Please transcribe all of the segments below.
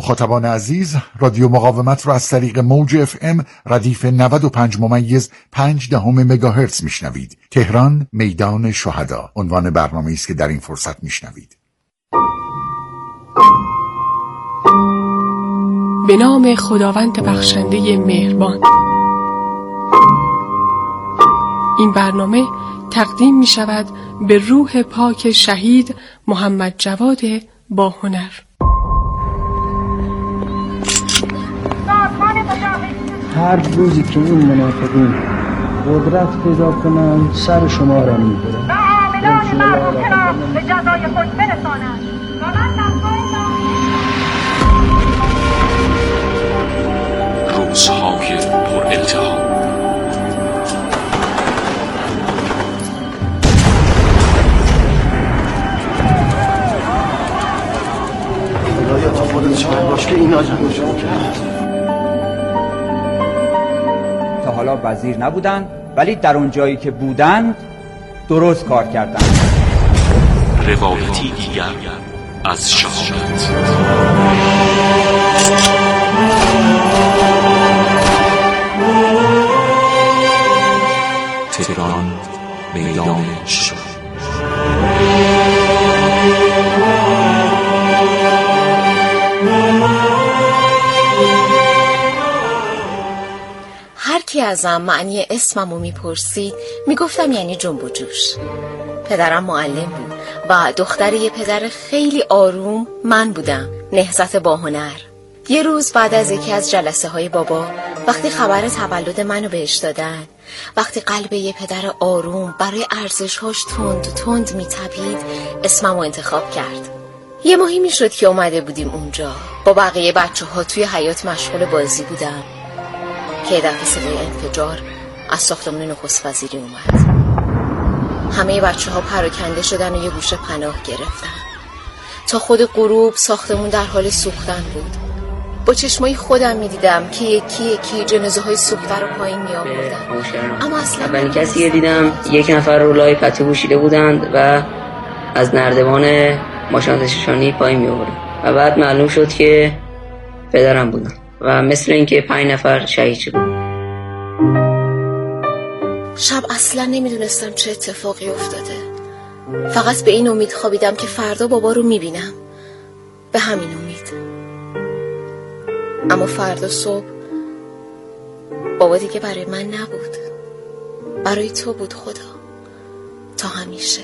مخاطبان عزیز، رادیو مقاومت را از طریق موج FM ردیف 95.5 مگاهرتز میشنوید. تهران، میدان شهدا عنوان برنامه است که در این فرصت میشنوید. به نام خداوند بخشنده مهربان. این برنامه تقدیم می شود به روح پاک شهید محمد جواد با هنر. هر روزی که این منافقین قدرت پیدا کنند سر شما را می‌برند. عاملان مربوطه را به جزای خود برسانند. روزهای پر التهاب، خدایا تا خودت شاید باش که اینا جمعشون کرد. تا حالا وزیر نبودن ولی در اون جایی که بودند درست کار کردن. روایتی دیگر از شهادت. تهران، میدان شهادت. هر کی ازم معنی اسممو میپرسید میگفتم یعنی جنب و جوش. پدرم معلم بود و دختر یه پدر خیلی آروم من بودم، نهضت با هنر. یه روز بعد از یکی از جلسه های بابا، وقتی خبر تولد منو بهش دادن، وقتی قلب یه پدر آروم برای ارزش‌هاش تند میتپید، اسممو انتخاب کرد. یه ماهی میشد که اومده بودیم اونجا، با بقیه بچه‌ها توی حیاط مشغول بازی بودم که دفعه صدای انفجار از ساختمان نخست وزیری اومد. همه بچه‌ها پراکنده شدن و یه گوشه پناه گرفتن. تا خود غروب ساختمون در حال سوختن بود. با چشمای خودم میدیدم که یکی یکی جنازه‌های سوخته رو پایین میآوردن. اما اصلا اولین کسی که دیدم یک نفر رو لای پتو پوشیده بودند و از نردبان ماشین آتش‌نشانی پایین میآوردن و بعد معلوم شد که پدرم بودن و مثل اینکه 5 نفر شهید شدن. شب اصلا نمیدونستم چه اتفاقی افتاده. فقط به این امید خوابیدم که فردا بابا رو میبینم. به همین امید. اما فردا صبح بابا دیگه برای من نبود. برای تو بود خدا. تا همیشه.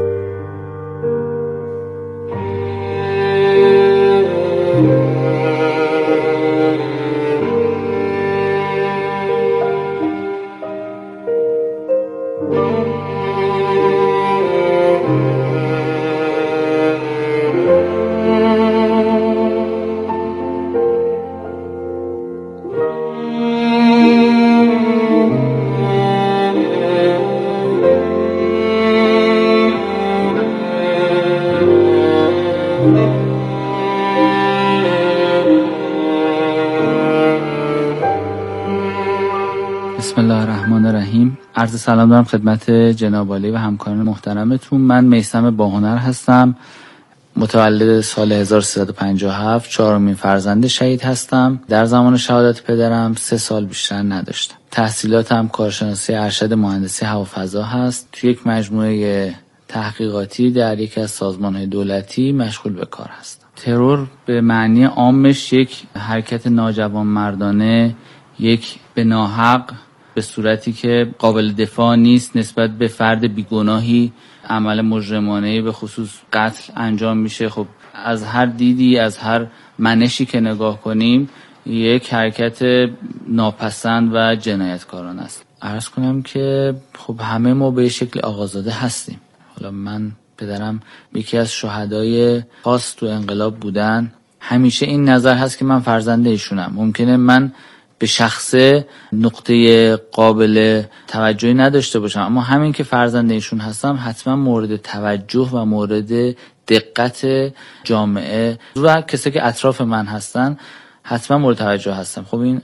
بسم الله الرحمن الرحیم. عرض سلام دارم خدمت جناب عالی و همکاران محترمتون. من میثم با هنر هستم. متولد سال 1357، چهارمین فرزند شهید هستم. در زمان شهادت پدرم 3 سال بیشتر نداشتم. تحصیلاتم کارشناسی ارشد مهندسی هوافضا هست. توی یک مجموعه تحقیقاتی در یکی از سازمان‌های دولتی مشغول به کار هستم. ترور به معنی عامش یک حرکت ناجوانمردانه، یک به ناحق، به صورتی که قابل دفاع نیست نسبت به فرد بیگناهی عمل مجرمانه‌ای به خصوص قتل انجام میشه. خب از هر دیدی، از هر منشی که نگاه کنیم، یک حرکت ناپسند و جنایتکارانه است. عرض کنم که خب همه ما به شکل آقازاده هستیم. حالا من پدرم یکی از شهدای خاص تو انقلاب بودن. همیشه این نظر هست که من فرزند ایشونم. ممکنه من به شخصه نقطه قابل توجهی نداشته باشم، اما همین که فرزند ایشون هستم حتما مورد توجه و مورد دقت جامعه و کسی که اطراف من هستن حتما مورد توجه هستم. خب این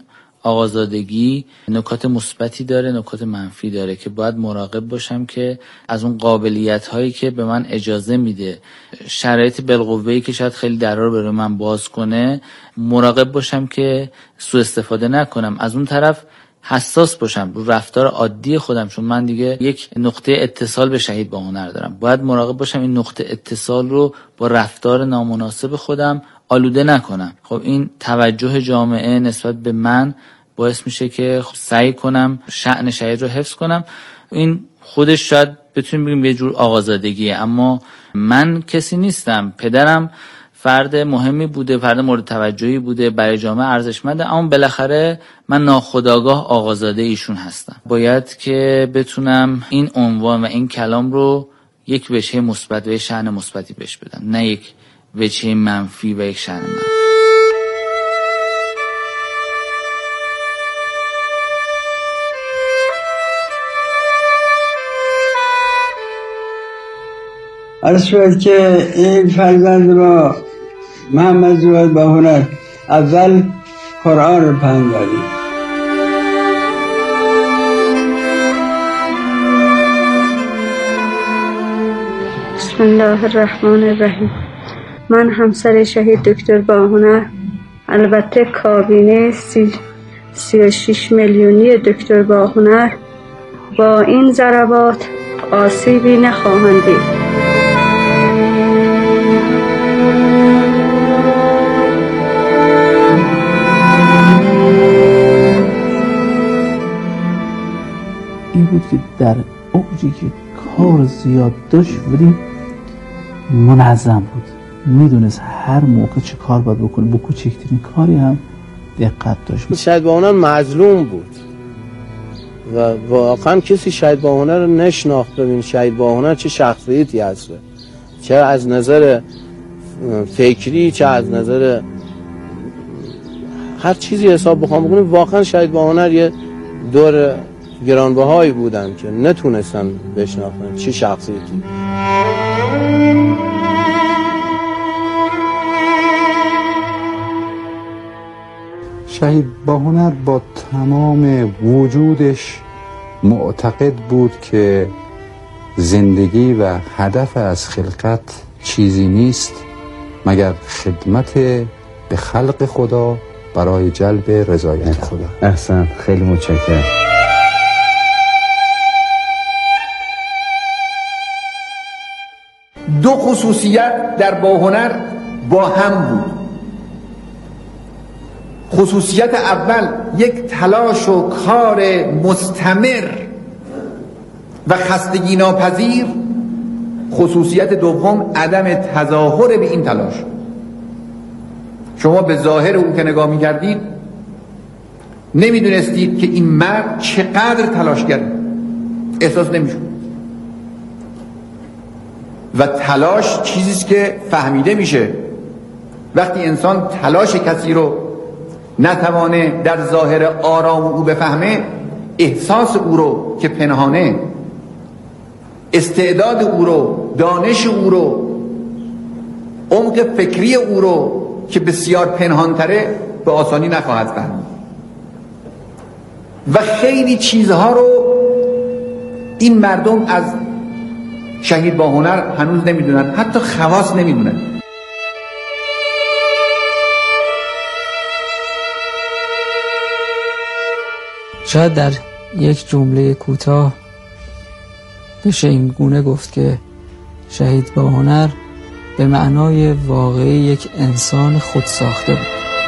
آقازادگی نکات مثبتی داره، نکات منفی داره که باید مراقب باشم که از اون قابلیت هایی که به من اجازه میده، شرایط بالقوه‌ای که شاید خیلی درا رو برای من باز کنه، مراقب باشم که سوء استفاده نکنم. از اون طرف حساس باشم رو رفتار عادی خودم، چون من دیگه یک نقطه اتصال به شهید با هنر دارم. باید مراقب باشم این نقطه اتصال رو با رفتار نامناسب خودم آلوده نکنم. خب این توجه جامعه نسبت به من باعث میشه که سعی کنم شأن شهید رو حفظ کنم. این خودش شاید بتونیم بگیم یه جور آقازادگیه، اما من کسی نیستم. پدرم فرد مهمی بوده، فرد مورد توجهی بوده، برای جامعه ارزشمنده، اما بالاخره من ناخودآگاه آقازاده ایشون هستم. باید که بتونم این عنوان و این کلام رو یک وجه مثبت و یک شأن مثبتی بهش بدم، نه یک وجه منفی و یک شأن منفی. عرض شد که این فرزند را محمد جواد با هنر اول قرآن رو پند دادیم. بسم الله الرحمن الرحیم. من همسر شهید دکتر با هنر، البته کابینه 36 میلیونی دکتر با هنر، با این ضربات آسیبی نخواهند دید. این بود که در اوجی که کار زیاد داشت ولی منظم بود، میدونست هر موقع چه کار باید بکنه، با کوچکترین کاری هم دقت داشت. شهید با هنر مظلوم بود و واقعا کسی شهید با هنر رو نشناخت. ببین شهید با هنر چه شخصیتی هست، چه از نظر فکری چه از نظر هر چیزی حساب بخوام بکنیم. واقعا شهید با هنر یه دور گرانبهایی بودن که نتونستن بشناختن چه شخصیتی. شهید با هنر با تمام وجودش معتقد بود که زندگی و هدف از خلقت چیزی نیست مگر خدمت به خلق خدا برای جلب رضایت خدا. احسن، خیلی متشکرم. دو خصوصیت در با هنر با هم بود. خصوصیت اول یک تلاش و کار مستمر و خستگی ناپذیر. خصوصیت دوم عدم تظاهر به این تلاش. شما به ظاهر او که نگاه می‌کردید نمی‌دونستید که این مرد چقدر تلاش کرده، احساس نمی‌شد. و تلاش چیزیست که فهمیده میشه. وقتی انسان تلاش کسی رو نتوانه در ظاهر آرام او بفهمه، احساس او رو که پنهانه، استعداد او رو، دانش او رو، عمق فکری او رو که بسیار پنهانتره، به آسانی نخواهد فهمید. و خیلی چیزها رو این مردم از شهید با هنر هنوز نمیدونن، حتی خواص نمیدونن. شاید در یک جمله کوتاه بشه این گونه گفت که شهید با هنر به معنای واقعی یک انسان خودساخته بود.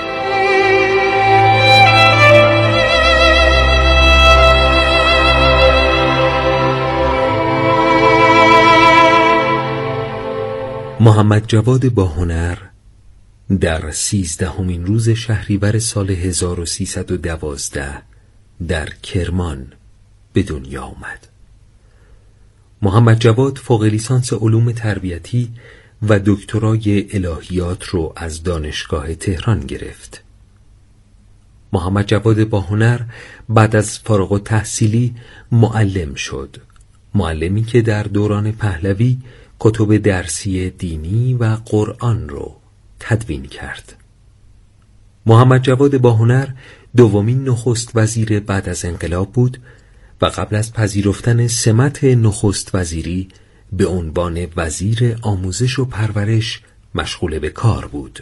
محمد جواد با هنر در 13مین روز شهریور سال 1312 در کرمان به دنیا آمد. محمد جواد فوق لیسانس علوم تربیتی و دکترای الهیات رو از دانشگاه تهران گرفت. محمد جواد با هنر بعد از فارغ التحصیلی معلم شد. معلمی که در دوران پهلوی کتب درسی دینی و قرآن رو تدوین کرد. محمد جواد با هنر دومین نخست وزیر بعد از انقلاب بود و قبل از پذیرفتن سمت نخست وزیری به عنوان وزیر آموزش و پرورش مشغول به کار بود.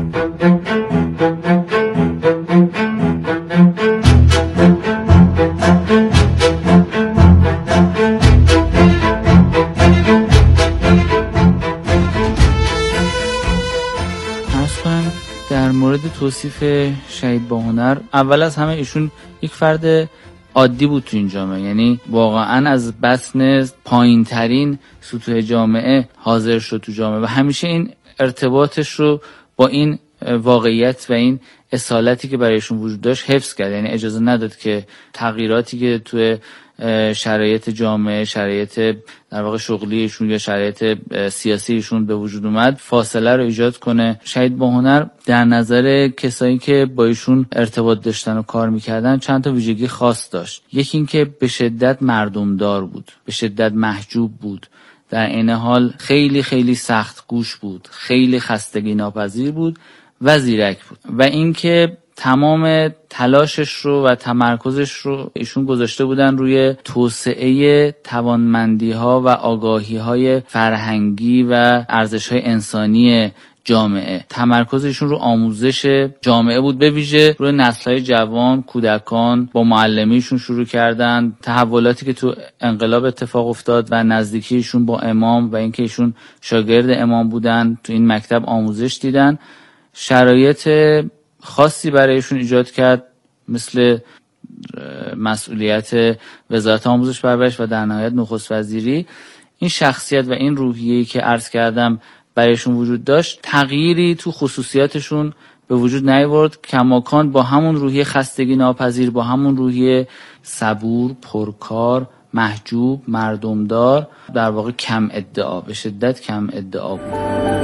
در مورد توصیف شهید باهنر، اول از همه ایشون یک فرد عادی بود تو این جامعه، یعنی واقعا از بطن پایین ترین سطوح جامعه حاضر شد تو جامعه و همیشه این ارتباطش رو با این واقعیت و این اصالتی که برایشون وجود داشت حفظ کرد، یعنی اجازه نداد که تغییراتی که تو شرایط جامعه، شرایط در واقع شغلیشون یا شرایط سیاسیشون به وجود اومد فاصله رو ایجاد کنه. شهید باهنر در نظر کسایی که با ایشون ارتباط داشتن و کار میکردن چند تا ویژگی خاص داشت. یکی این که به شدت مردمدار بود، به شدت محجوب بود، در این حال خیلی خیلی سخت گوش بود، خیلی خستگی ناپذیر بود و زیرک بود و اینکه تمام تلاشش رو و تمرکزش رو ایشون گذاشته بودن روی توسعه توانمندی ها و آگاهی های فرهنگی و ارزش های انسانی جامعه. تمرکز ایشون رو آموزش جامعه بود، به ویژه روی نسل‌های جوان، کودکان. با معلمیشون شروع کردن، تحولاتی که تو انقلاب اتفاق افتاد و نزدیکیشون با امام و اینکه ایشون شاگرد امام بودن، تو این مکتب آموزش دیدن. شرایط خاصی برایشون ایجاد کرد، مثل مسئولیت وزارت آموزش پرورش و در نهایت نخست وزیری. این شخصیت و این روحیه‌ای که عرض کردم برایشون وجود داشت، تغییری تو خصوصیاتشون به وجود نیاورد، کماکان با همون روحیه خستگی ناپذیر، با همون روحیه صبور، پرکار، محجوب، مردمدار، در واقع کم ادعا، به شدت کم ادعا بود.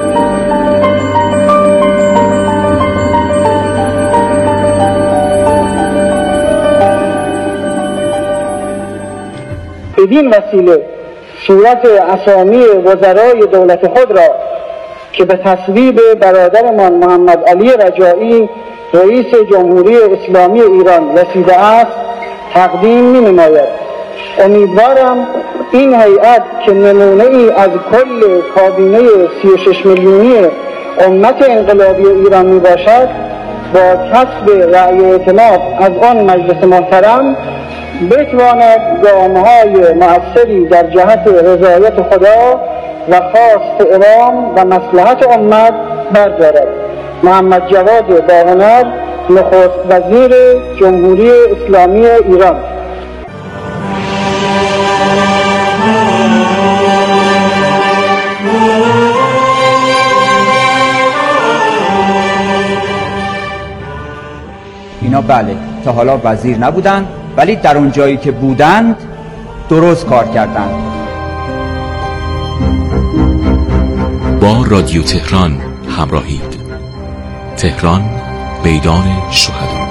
بدین وسیله صورت اسامی وزرای دولت خود را که به تصویب برادرمان محمد علی رجایی رئیس جمهوری اسلامی ایران رسیده است تقدیم می‌نماید. امیدوارم این هیئت که نمونه ای از کل کابینه 36 میلیونی امت انقلابی ایران می باشد، با کسب رأی اعتماد از آن مجلس محترم بتواند گام‌های مؤثری در جهت رضایت خدا و خواست امام و مصلحت امت بردارد. محمد جواد باهنر، نخست وزیر جمهوری اسلامی ایران. اینا بله تا حالا وزیر نبودند، ولی در اون جایی که بودند درست کار کردند. با رادیو تهران همراهید. تهران، میدان شهدا.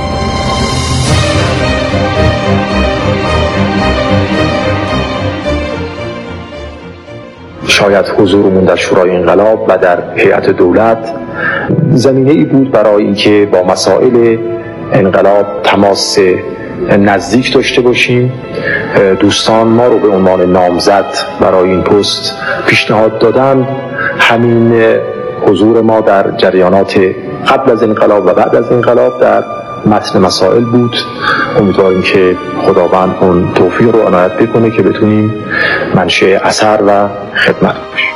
شاید حضورمون در شورای انقلاب و در هیئت دولت زمینه ای بود برای اینکه با مسائل انقلاب تماس نزدیک داشته باشیم. دوستان ما رو به عنوان نامزد برای این پست پیشنهاد دادن. همین حضور ما در جریانات قبل از انقلاب و بعد از انقلاب در متن مسائل بود. امیدواریم که خداوند اون توفیق رو عنایت بکنه که بتونیم منشأ اثر و خدمت باشیم.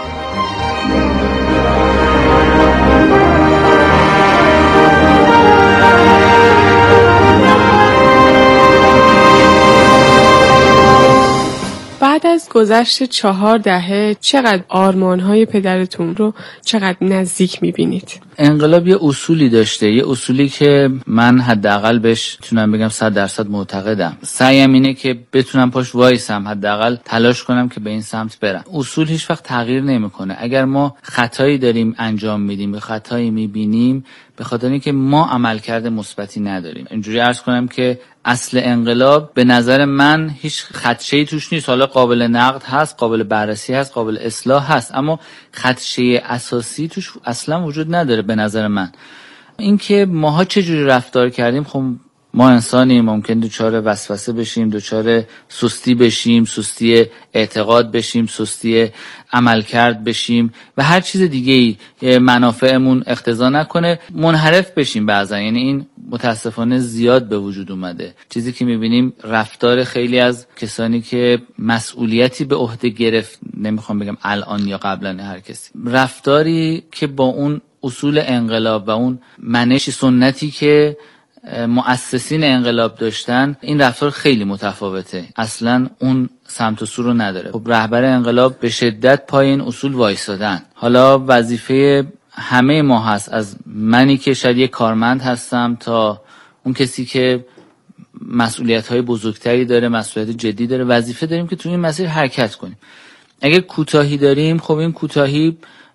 بعد از گذشت 4 دهه چقدر آرمان‌های پدرتون رو چقدر نزدیک می‌بینید؟ انقلاب یه اصولی داشته، یه اصولی که من حداقل بهش میتونم بگم 100% معتقدم. سعیم اینه که بتونم پاش وایسم، حداقل تلاش کنم که به این سمت برم. اصول هیچ وقت تغییر نمیکنه. اگر ما خطایی داریم انجام میدیم، به خطایی میبینیم، به خاطر اینکه ما عملکرد مثبتی نداریم. اینجوری عرض کنم که اصل انقلاب به نظر من هیچ خدشه‌ای توش نیست. حالا قابل نقد هست، قابل بررسی هست، قابل اصلاح هست، اما خدشه اساسی توش اصلا وجود نداره به نظر من. اینکه ماها چه جوری رفتار کردیم خب ما انسانیم، ممکن دچار وسوسه بشیم، دچار سستی بشیم، سستی اعتقاد بشیم، سستی عملکرد بشیم و هر چیز دیگه‌ای منافعمون اقتضا نکنه منحرف بشیم بعضا. یعنی این متاسفانه زیاد به وجود اومده. چیزی که می‌بینیم رفتار خیلی از کسانی که مسئولیتی به عهده گرفت، نمیخوام بگم الان یا قبلا، هر کسی، رفتاری که با اون اصول انقلاب و اون منش سنتی که مؤسسین انقلاب داشتن، این رفتار خیلی متفاوته، اصلا اون سمت و سو رو نداره. خب رهبر انقلاب به شدت پای این اصول وایسادن. حالا وظیفه همه ما هست، از منی که شاید یک کارمند هستم تا اون کسی که مسئولیت‌های بزرگتری داره، مسئولیت جدی داره، وظیفه داریم که توی این مسیر حرکت کنیم. اگه کوتاهی داریم، خب این کوتاهی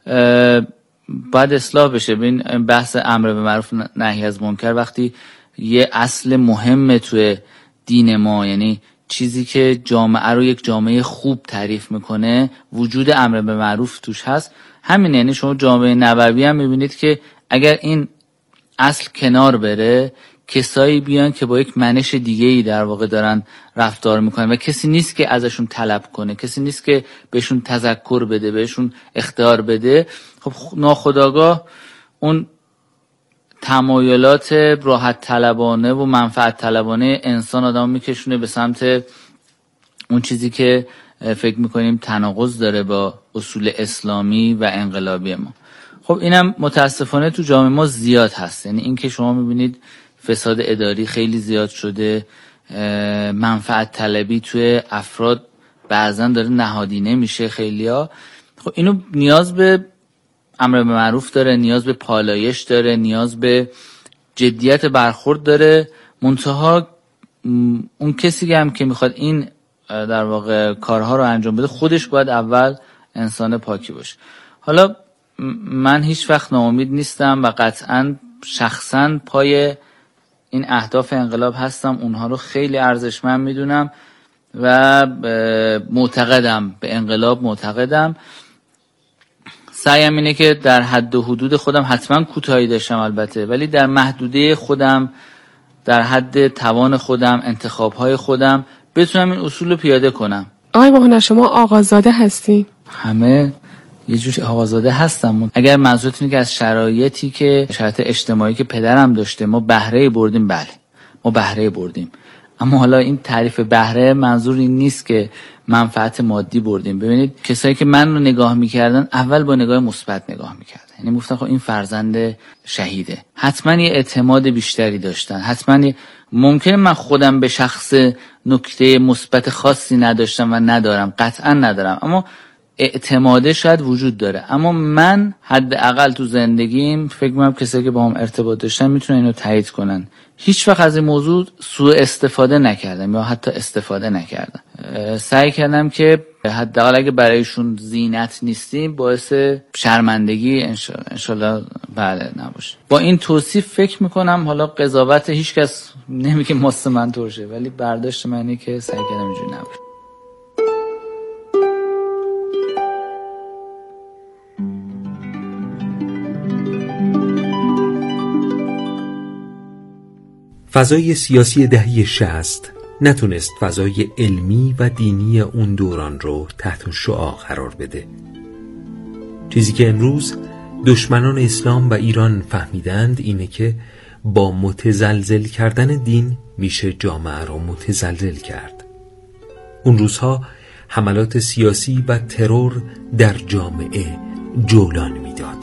باید اصلاح بشه. ببین بحث امر به معروف نهی از منکر وقتی یه اصل مهمه توی دین ما، یعنی چیزی که جامعه رو یک جامعه خوب تعریف میکنه، وجود امر به معروف توش هست. همین، یعنی شما جامعه نبوی هم میبینید که اگر این اصل کنار بره، کسایی بیان که با یک منش دیگه‌ای در واقع دارن رفتار میکنن و کسی نیست که ازشون طلب کنه، کسی نیست که بهشون تذکر بده، بهشون اختیار بده، خب ناخودآگاه اون تمایلات راحت طلبانه و منفعت طلبانه انسان آدم میکشونه به سمت اون چیزی که فکر میکنیم تناقض داره با اصول اسلامی و انقلابی ما. خب اینم متاسفانه تو جامعه ما زیاد هست. یعنی این که شما میبینید فساد اداری خیلی زیاد شده، منفعت طلبی توی افراد بعضن داره نهادینه میشه خیلیا. خب اینو نیاز به امر به معروف داره، نیاز به پالایش داره، نیاز به جدیت برخورد داره. منتها اون کسی هم که میخواد این در واقع کارها رو انجام بده، خودش باید اول انسان پاکی باشه. حالا من هیچ وقت ناامید نیستم و قطعاً شخصاً پای این اهداف انقلاب هستم، اونها رو خیلی ارزشمند میدونم و معتقدم به انقلاب، معتقدم. سعیم اینه که در حد و حدود خودم، حتما کوتاهی داشتم البته، ولی در محدوده خودم، در حد توان خودم، انتخابهای خودم بتونم این اصول رو پیاده کنم. آقای باهنر شما آقازاده هستی؟ همه یه جوری آقازاده هستم. اگر منظورتونه که از شرایطی که شرایط اجتماعی که پدرم داشته ما بهره بردیم، بله ما بهره بردیم، اما حالا این تعریف بهره منظور این نیست که منفعت مادی بردیم. ببینید کسایی که من رو نگاه میکردن اول با نگاه مثبت نگاه میکردن، یعنی میگفتن خب این فرزند شهیده، حتما یه اعتماد بیشتری داشتن، حتما ممکنه من خودم به شخص نکته مثبت خاصی نداشتم و ندارم، قطعا ندارم، اما اعتماده شاید وجود داره. اما من حداقل تو زندگیم فکر می‌کنم کسایی که با هم ارتباط داشتن میتونن اینو تایید کنن، هیچ وقت از این موضوع سوء استفاده نکردم یا حتی استفاده نکردم. سعی کردم که حداقل اگه برایشون زینت نیستیم باعث شرمندگی انشالله بله نباشه. با این توصیف فکر میکنم، حالا قضاوت هیچ کس نمیگه مست من طورشه، ولی برداشت منی که سعی کردم اینجوری نباشه. فضای سیاسی دهه 60 نتونست فضای علمی و دینی اون دوران رو تحت شعاع قرار بده. چیزی که امروز دشمنان اسلام و ایران فهمیدند اینه که با متزلزل کردن دین میشه جامعه رو متزلزل کرد. اون روزها حملات سیاسی و ترور در جامعه جولان میداد.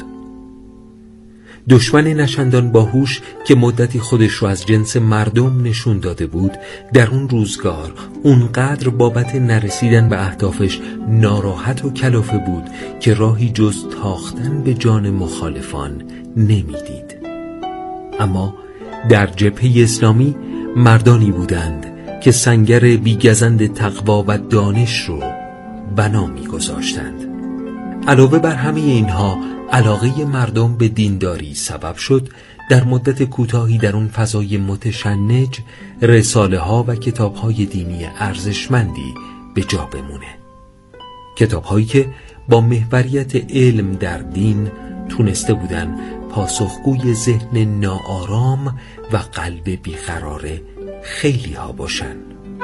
دشمن نشندان باهوش که مدتی خودش رو از جنس مردم نشون داده بود، در اون روزگار اونقدر بابت نرسیدن به اهدافش ناراحت و کلافه بود که راهی جز تاختن به جان مخالفان نمیدید. اما در جبهه اسلامی مردانی بودند که سنگر بیگزند تقوا و دانش رو بنا می‌گذاشتند. علاوه بر همه اینها، علاقه مردم به دینداری سبب شد در مدت کوتاهی در اون فضای متشنج رساله ها و کتاب های دینی ارزشمندی به جا بمونه. کتاب هایی که با محوریت علم در دین تونسته بودن پاسخگوی ذهن ناآرام و قلب بیقرار خیلی ها باشن.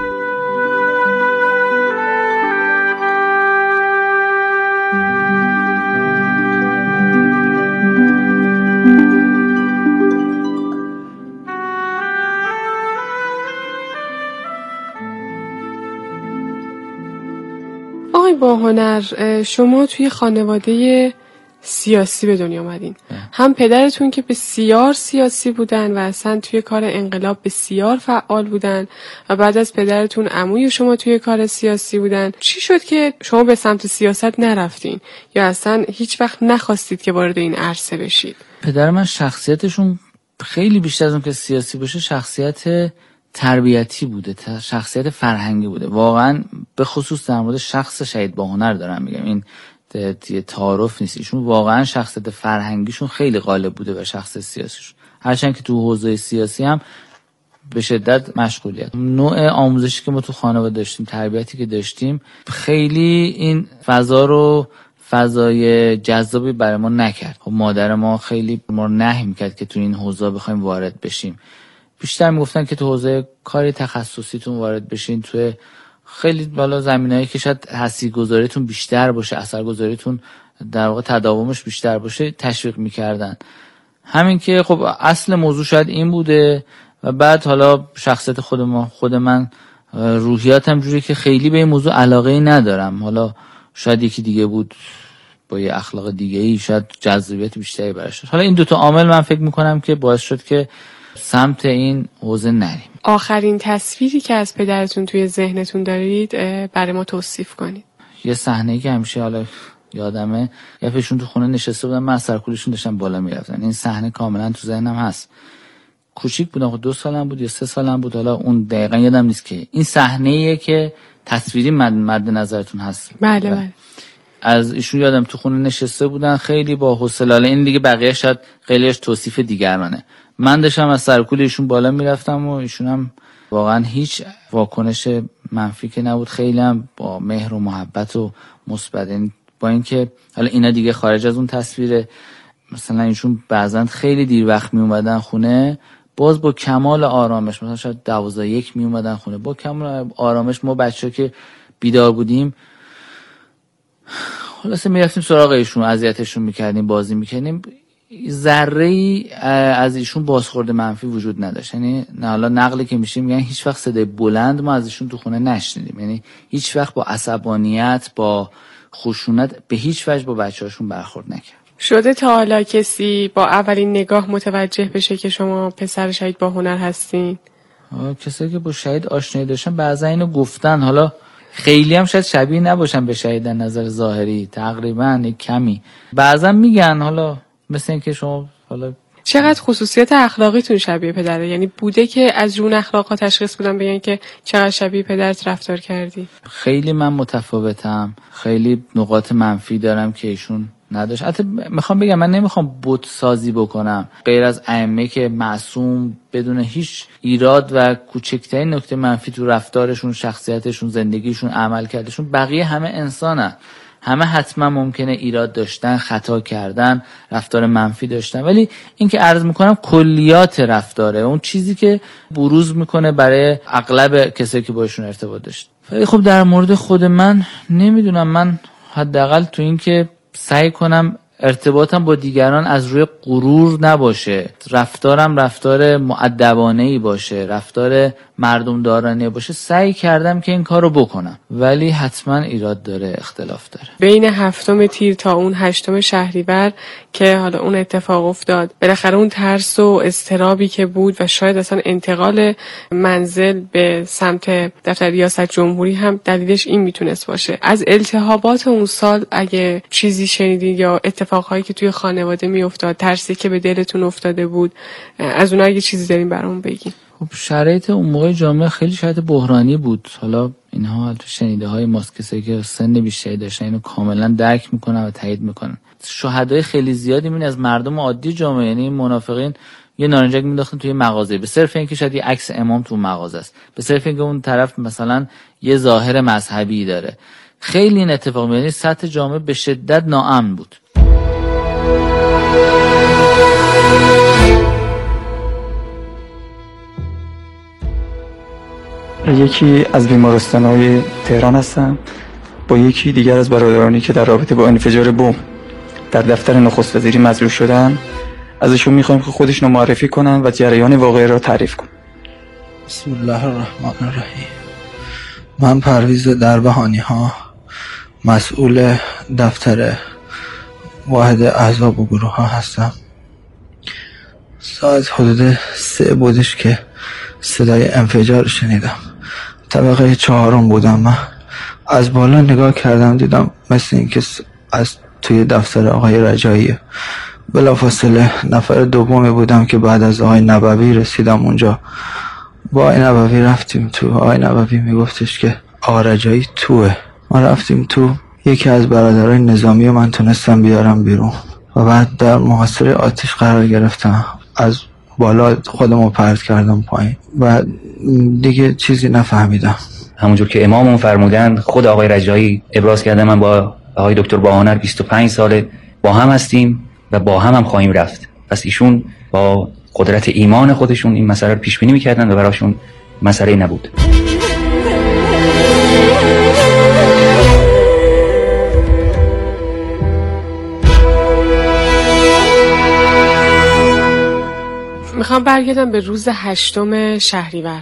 آقای باهنر، شما توی خانواده سیاسی به دنیا آمدین. هم پدرتون که بسیار سیاسی بودن و اصلا توی کار انقلاب بسیار فعال بودن و بعد از پدرتون عموی شما توی کار سیاسی بودن. چی شد که شما به سمت سیاست نرفتین یا اصلا هیچ وقت نخواستید که وارد این عرصه بشید؟ پدر من شخصیتشون خیلی بیشتر از اون که سیاسی باشه شخصیت تربیتی بوده، شخصیت فرهنگی بوده. واقعا به خصوص در مورد شخص شهید باهنر دارم میگم، این تعارف نیست. ایشون واقعا شخصیت فرهنگیشون خیلی غالب بوده و شخص سیاسیشون، هرچند که تو حوزه سیاسی هم به شدت مشغولیت. نوع آموزشی که ما تو خانواده داشتیم، تربیتی که داشتیم، خیلی این فضا رو فضای جذابی برای ما نکرد. خب مادر ما خیلی ما رو نهی میکرد که تو این حوزه بخوایم وارد بشیم. بیشتر میگفتن که تو حوزه کاری تخصصیتون وارد بشین، تو خیلی بالا زمینه‌ای که شاید تاثیرگذاریتون بیشتر باشه، اثرگذاریتون در واقع تداومش بیشتر باشه تشویق میکردن. همین که خب اصل موضوع شاید این بوده و بعد حالا شخصیت خود من روحیاتم جوری که خیلی به این موضوع علاقه‌ای ندارم. حالا شاید یکی دیگه بود با یه اخلاق دیگه‌ای شاید جذابیت بیشتری براش. حالا این دوتا عامل من فکر میکنم که باعث شد که سمت این حوزه نریم. آخرین تصویری که از پدرتون توی ذهنتون دارید برای ما توصیف کنید. یه صحنه‌ای که همیشه حالا یادمه، یه پیشون تو خونه نشسته بودن، من سرکولشون داشتم بالا میرفتن. این صحنه کاملا تو ذهنم هست. کوچیک بودم، 2 سالم بود یا 3 سالم بود، حالا اون دقیقاً یادم نیست که این صحنه‌ایه که تصویری مد نظرتون هست. بله بله. از ایشون یادم تو خونه نشسته بودن خیلی با حوصله. این دیگه بقیه شاید خیلیش توصیف دیگرانه. من داشتم از سرکول ایشون بالا میرفتم و ایشون هم واقعا هیچ واکنش منفی که نبود، خیلی هم با مهر و محبت و مثبت. با اینکه حالا اینا دیگه خارج از اون تصویره، مثلا ایشون بعضن خیلی دیر وقت می اومدن خونه، باز با کمال آرامش، مثلا شاید 12:01 می اومدن خونه، با کمال آرامش ما بچه‌ها که بیدار بودیم خلاصه میرفتیم سراغ ایشون، اذیتشون میکردیم، بازی میکردیم. ذره‌ای از ایشون بازخورد منفی وجود نداشت. یعنی حالا نقلی که میشه میگن هیچ وقت صدای بلند ما از ایشون تو خونه نشنیدیم. یعنی هیچ وقت با عصبانیت، با خشونت به هیچ وجه با بچه‌هاشون برخورد نکرد. شده تا حالا کسی با اولین نگاه متوجه بشه که شما پسر شهید باهنر هستین؟ کسایی که با شهید آشنایی داشتن بعضا اینو گفتن، حالا خیلی هم شاید شبیه نباشن به شهید در نظر ظاهری، تقریبا کمی بعضا میگن. حالا مثل این که شما حالا چقدر خصوصیت اخلاقیتون شبیه پدره؟ یعنی بوده که از جون اخلاقا تشخیص بدن بگن که چقدر شبیه پدرت رفتار کردی؟ خیلی من متفاوتم، خیلی نقاط منفی دارم که ایشون نداشت. حتی میخوام بگم من نمیخوام بت سازی بکنم، غیر از ائمه که معصوم بدون هیچ ایراد و کوچکترین نکته منفی تو رفتارشون، شخصیتشون، زندگیشون، عملکردشون، بقیه همه انسانن، همه حتما ممکنه ایراد داشتن، خطا کردن، رفتار منفی داشتن، ولی این که عرض میکنم کلیات رفتاره، اون چیزی که بروز میکنه برای اغلب کسایی که باشون ارتباط داشت. ولی خب در مورد خود من نمیدونم، من حداقل تو این که سعی کنم ارتباطم با دیگران از روی غرور نباشه، رفتارم رفتار مؤدبانه‌ای باشه، رفتار مردم دارانه باشه، سعی کردم که این کارو بکنم، ولی حتما ایراد داره، اختلاف داره. بین 7 تیر تا اون 8 شهریور که حالا اون اتفاق افتاد، بالاخره اون ترس و اضطرابی که بود و شاید اصلا انتقال منزل به سمت دفتر ریاست جمهوری هم دلیلش این میتونست باشه. از التهابات اون سال اگه چیزی شنیدید یا اتفاقهایی که توی خانواده میافتاد، ترسی که به دلتون افتاده بود، از اونها اگه چیزی دارین برامون بگین. خب شرایط اون موقع جامعه خیلی شرایط بحرانی بود. حالا اینها شنیده های ماست، کسایی که سن بیشتری داشتن اینو کاملا درک میکنن و تایید میکنن. شهدای خیلی زیادی میبینی از مردم عادی جامعه، یعنی منافقین یه نارنجک مینداختن توی مغازه به صرف اینکه شاید یه عکس امام تو مغازه است، به صرف اینکه اون طرف مثلا یه ظاهر مذهبی داره. خیلی این اتفاق میاد، سطح جامعه به شدت ناامن بود. یکی از بیمارستان‌های تهران هستم با یکی دیگر از برادرانی که در رابطه با انفجار بمب در دفتر نخست وزیری مجروح شدن. ازشون میخوایم که خودشون رو معرفی کنن و جریان واقعی را تعریف کنن. بسم الله الرحمن الرحیم. من پرویز دربهانی ها، مسئول دفتر واحد احزاب و گروه ها هستم. ساعت حدود 3 بودش که صدای انفجار شنیدم. طبقه 4 بودم. من از بالا نگاه کردم، دیدم مثل این که از توی دفتر آقای رجایی. بلافاصله نفر دومی بودم که بعد از آقای نبوی رسیدم اونجا. با آقای نبوی رفتیم تو. آقای نبوی میگفتش که آقا رجایی توه. ما رفتیم تو. یکی از برادرای نظامی من تونستم بیارم بیرون و بعد در محاصره آتش قرار گرفتم. از بالا خودمو پرت کردم پایین و دیگه چیزی نفهمیدم. همونجور که امامون فرمودن، خود آقای رجایی ابراز کرده من با آقای دکتر باهنر 25 ساله با هم هستیم و با هم خواهیم رفت. پس ایشون با قدرت ایمان خودشون این مسئله رو پیش بینی می‌کردن و براشون مسئله نبود. میخوام برگردم به روز 8 شهریور.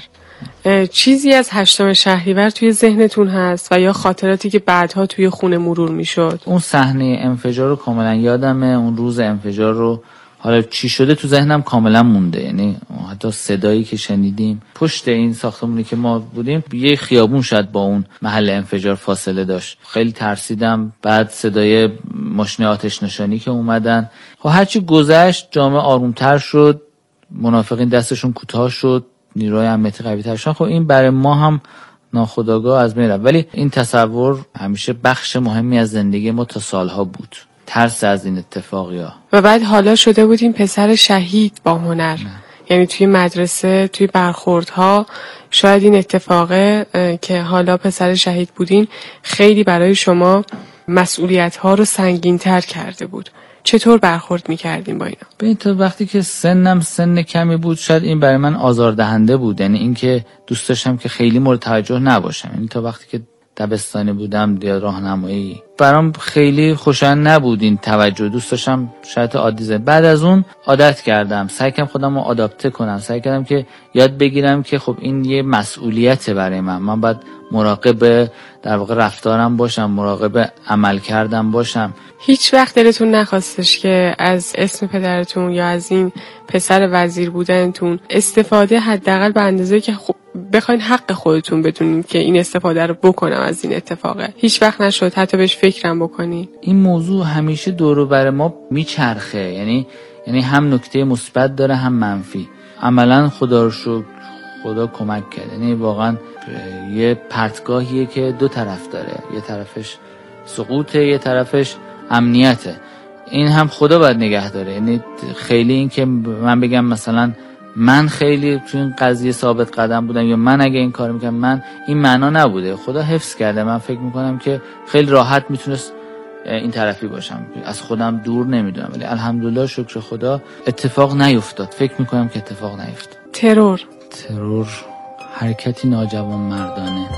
چیزی از 8 شهریور توی ذهنتون هست و یا خاطراتی که بعدها توی خونه مرور میشد؟ اون صحنه انفجار رو کاملا یادمه. اون روز انفجار رو حالا چی شده تو ذهنم کاملا مونده. یعنی حتی صدایی که شنیدیم پشت این ساختمونی که ما بودیم، یه خیابون شاید با اون محل انفجار فاصله داشت. خیلی ترسیدم. بعد صدای ماشین آتش نشانی که اومدن. هرچی گذشت جامعه آرومتر شد، منافقین دستشون کوتاه شد، نیروهای امنیتی قوی‌تر شدن. این برای ما هم ناخودآگاه از بین رفت، ولی این تصور همیشه بخش مهمی از زندگی ما تا سالها بود. ترس از این اتفاقیا. و بعد حالا شده بودیم پسر شهید با هنر. یعنی توی مدرسه، توی برخوردها، شاید این اتفاقه که حالا پسر شهید بودین خیلی برای شما مسئولیت‌ها رو سنگین‌تر کرده بود. چطور برخورد می‌کردین با اینا؟ ببین، تا وقتی که سنم سن کمی بود شاید این برای من آزاردهنده بود. یعنی این که دوست داشتم که خیلی مورد توجه نباشم. یعنی تا وقتی که دبستانی بودم یا راهنمایی برام خیلی خوشایند نبود این توجه. دوست داشتم شاید عادی. بعد از اون عادت کردم. سعی کردم خودم رو آداپته کنم. سعی کردم که یاد بگیرم که خب این یه مسئولیته برای من باید مراقب در واقع رفتارم باشم، مراقب عمل کردم باشم. هیچ وقت دلتون نخواستش که از اسم پدرتون یا از این پسر وزیر بودنتون استفاده حداقل به اندازه که خب بخواین حق خودتون بدونین که این استفاده رو بکنم از این اتفاقه؟ هیچ وقت نشد حتی بهش فکرم بکنین؟ این موضوع همیشه دور و بر ما میچرخه. یعنی هم نکته مثبت داره هم منفی. عملا خدا رو شکر خدا کمک کرد. یعنی واقعا یه پرتگاهیه که دو طرف داره. یه طرفش سقوطه، یه طرفش امنیته. این هم خدا باید نگه داره. یعنی خیلی این که من بگم مثلا من خیلی تو این قضیه ثابت قدم بودم یا من اگه این کار میکنم، من این معنا نبوده. خدا حفظ کرده. من فکر میکنم که خیلی راحت میتونست این طرفی باشم، از خودم دور نمیدونم، ولی الحمدلله شکر خدا اتفاق نیفتاد. فکر میکنم که اتفاق نیفتاد. ترور حرکتی ناجوان مردانه.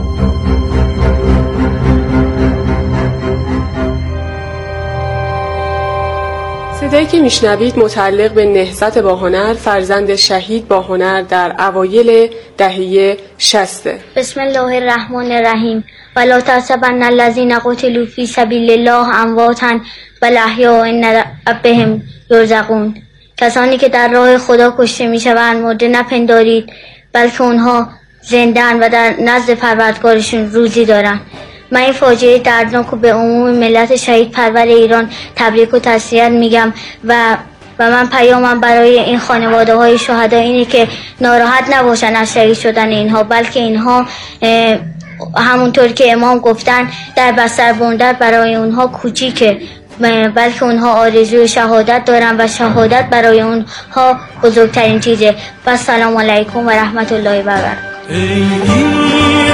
صدایی که میشنوید متعلق به نهضت با هنر، فرزند شهید با هنر در اوایل دهه 60. بسم الله الرحمن الرحیم. ولا تحسبن الذین قتلوا فی سبیل الله امواتا بل احیاء عند ربهم یرزقون. کسانی که در راه خدا کشته میشوند مرده نپندارید، بلکه اونها زنده‌اند و در نزد پروردگارشون روزی دارند. من این فاجعه دردناک به عموم ملت شهید پرور ایران تبریک و تسلیت میگم و من پیامم برای این خانواده های شهدا اینه که ناراحت نباشن از شهید شدن اینها، بلکه اینها همونطور که امام گفتن در بستر بندر برای اونها کوچیکه، بلکه اونها آرزوی شهادت دارن و شهادت برای اونها بزرگترین چیزه. و السلام علیکم و رحمت الله و برکاته.